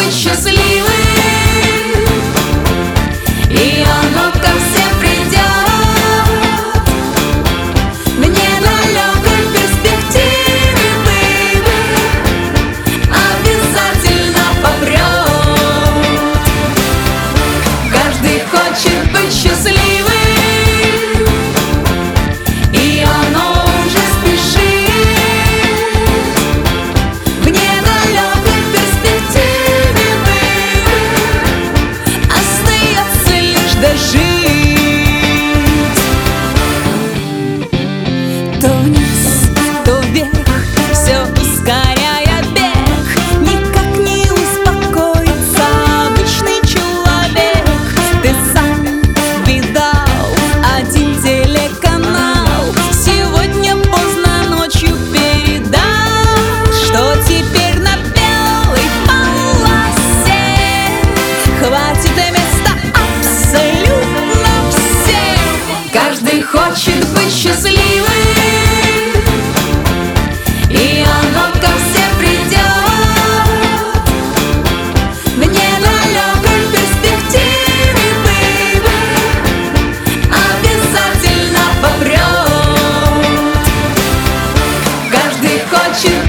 быть счастливым, и оно ко всем придет. В недалекой перспективе, бэйби, обязательно попрет. Каждый хочет быть счастливым, и оно уже спешит. В недалекой перспективе, бэйби, остается лишь дожить. То вниз, то вверх, все ускоряя бег, никак не успокоится обычный человек. Ты сам видал один телеканал, сегодня поздно ночью передал, что теперь на белой полосе хватит места абсолютно всем. Каждый хочет быть счастливым, и оно ко всем придет. В недалекой перспективе, бэйби, обязательно попрет. Каждый хочет